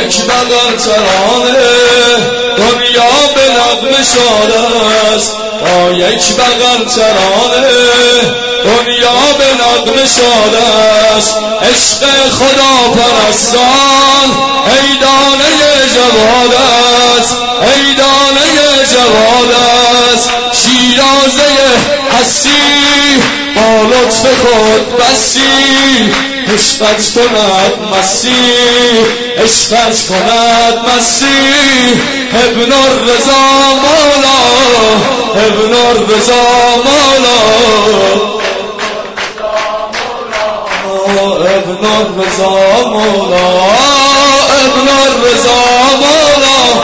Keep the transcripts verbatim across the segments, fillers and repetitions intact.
یک بغل ترانه دنیا به نغمه شاد است، با یک بغل ترانه دنیا به نغمه شاد است. عشق خدا پرستان ای دانه جواد است، ای دانه جواد است. شیرازه هستی با لطف خود بسی، عشقت کند مستی، عشقت کند مستی. ابن الرضا مولا، ابن الرضا مولا، ابن الرضا مولا، ابن الرضا مولا.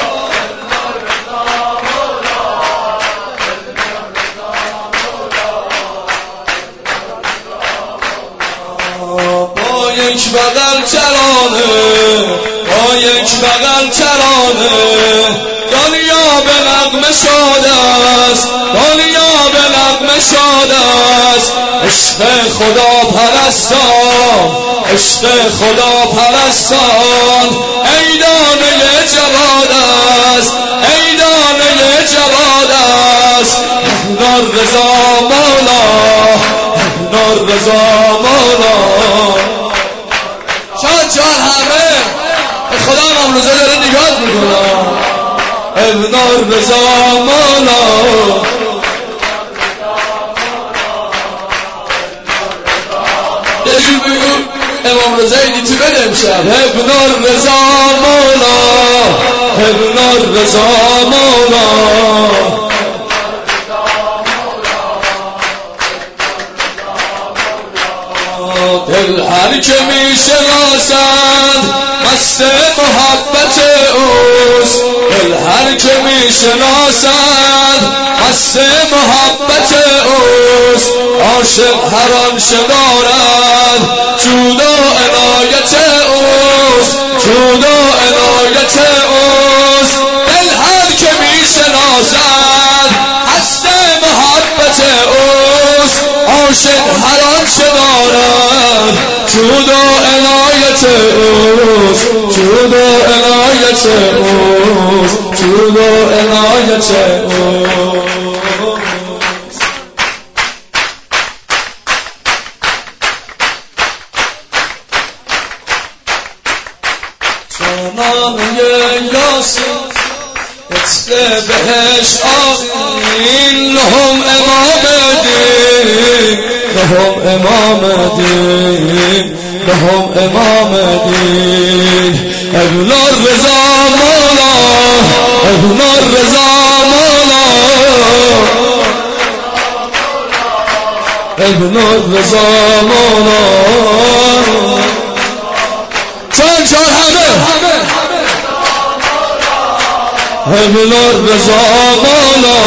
یک بغل ترانه، با یک بغل ترانه دنیا به نغمه شاد است، دنیا به نغمه شاد است. عشق خدا پرستان، عشق خدا پرستان ای دانه جواد است، ای دانه جواد است. ابن الرضا مولا، ابن الرضا مولا. چند چند همه به خدا امروزه داره نگاه میکنه. ابن الرضا مولا، یه جور بگو امام رضا اینی تو بده امشب. ابن الرضا مولا، ابن الرضا مولا. دل هر که می شناسند مست محبت اوست، دل هر که می شناسند مست محبت اوست. عاشق هر آنچه دارد جود و عنایت اوست، جود و عنایت اوست. دل هر که می شناسند مست محبت اوست. عاشق هر آنچه دارد جود و عنایت اوست، جود و عنایت اوست، جود و عنایت اوست. جانانه یاسین مثل بهش آمین، لهم امام دین، لهم امام دین، لهم امام دین. ابن الرضا مولا، ابن الرضا مولا، ابن الرضا مولا. چند چند همه ابن الرضا مولا.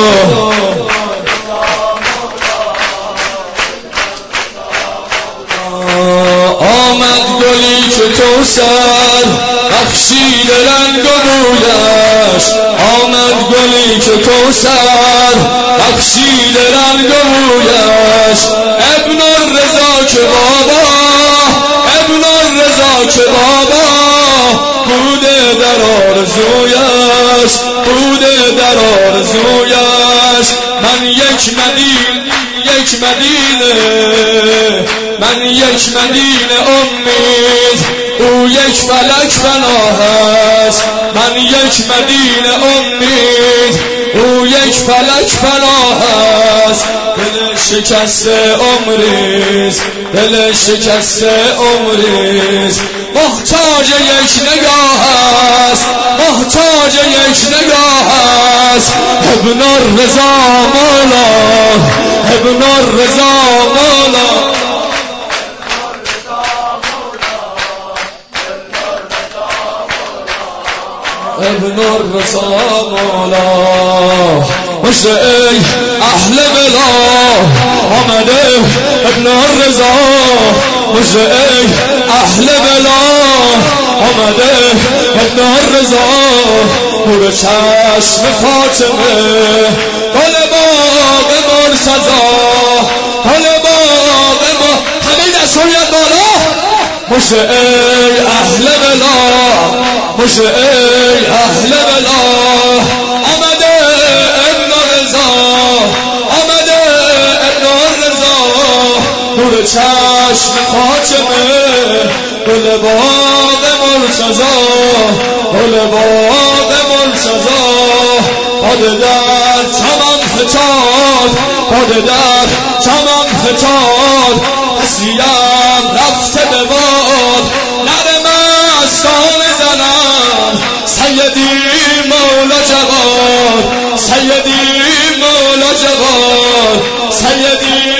آمد گلی که کوثر بخشید رنگ و بویش، آمد گلی که کوثر بخشید رنگ و بویش. ابن الرضا که بابا، ابن الرضا که بابا بوده در آرزویش، بوده در آرزویش. من یک مدین، یک مدینه، من یک مدینه امید، او یک فلک بنا هست. من یک مدینه امید، او یک فلک بنا هست. دل شکسته عمریست، دل شکسته عمریست. محتاج یک نگاه است، محتاج یک نگاه است. ابن الرضا مولا، ابن الرضا مولا. ابن الرضا مولا. مجد ای اهل بلا آمده ابن الرضا، مجد ای اهل بلا آمده ابن الرضا. نور چشم فاطمه گل باغ مرتضی، گل باغ ما. همه دستوریت بالا. مشه ای اهل بلا مشه ای اهل بلا آمده ابن رضا آمده ابن رضا نور چشم خاتمه گل باغ مرتضی گل باغ مرتضی باده در چمن فتاد باده در چمن فتاد اسیم رفته به باد نر مستان زنم سیدی مولا جواد سیدی مولا جواد سیدی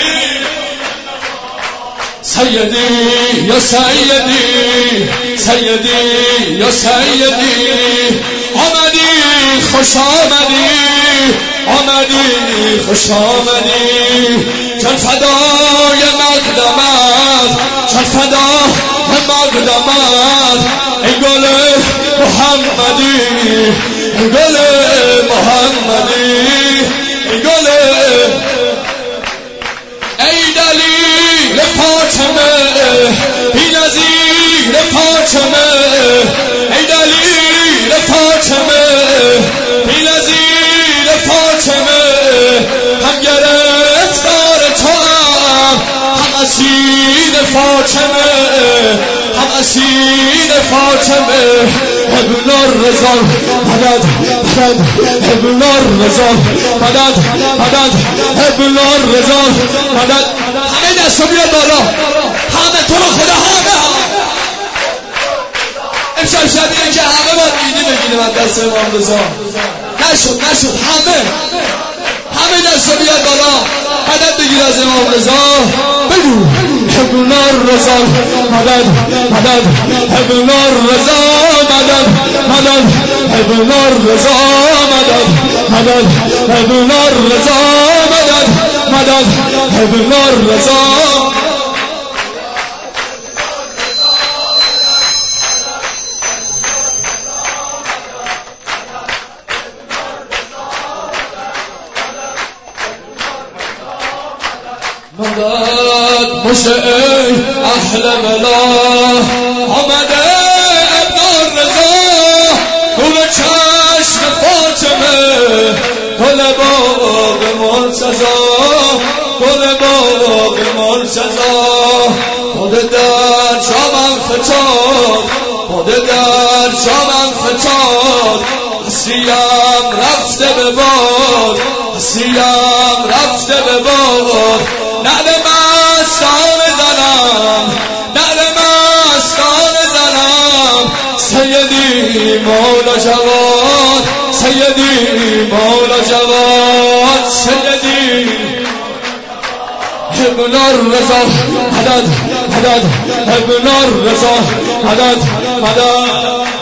سیدی یا سیدی سیدی یا سیدی آمدی خوش آمدی آمدی خوش آمدی چون فدای مقدمت چون فدای مقدمت ای گل محمدی ای گل محمدی ای گل ای دلیل فاطمه بی نظیر فاطمه ای دلیل فاطمه بی نظیر فاطمه هم گرفتار تو هم هم اسیر فاطمه هم اسیر فاطمه ابن الرضا مدد مدد ابن الرضا مدد مدد ابن الرضا مدد همه دستو بیاد بالا همه تو رو خدا همه امشب شبیه که همه باید ایدی بگیریم از دست امام رضا نشد نشد همه همه دستو بیاد بالا مدد بگیر از امام رضا بگو ابن الرضا مدد مدد ابن الرضا مدد مدد ابن الرضا مدد مدد ابن الرضا مدد مدد ابن الرضا مدد مشه ای اهل بلا آمده ابن الرضا نور چشم فاطمه گل باغ مرتضی گل باغ مرتضی باده در چمن فتاد باده در چمن فتاد اسیم رفته به باد اسیم رفته به باد نعل مستان زنم نعل مستان زنم سیدی مولا جواد سیدی مولا جواد سیدی ابن الرضا مدد مدد ابن الرضا مدد مدد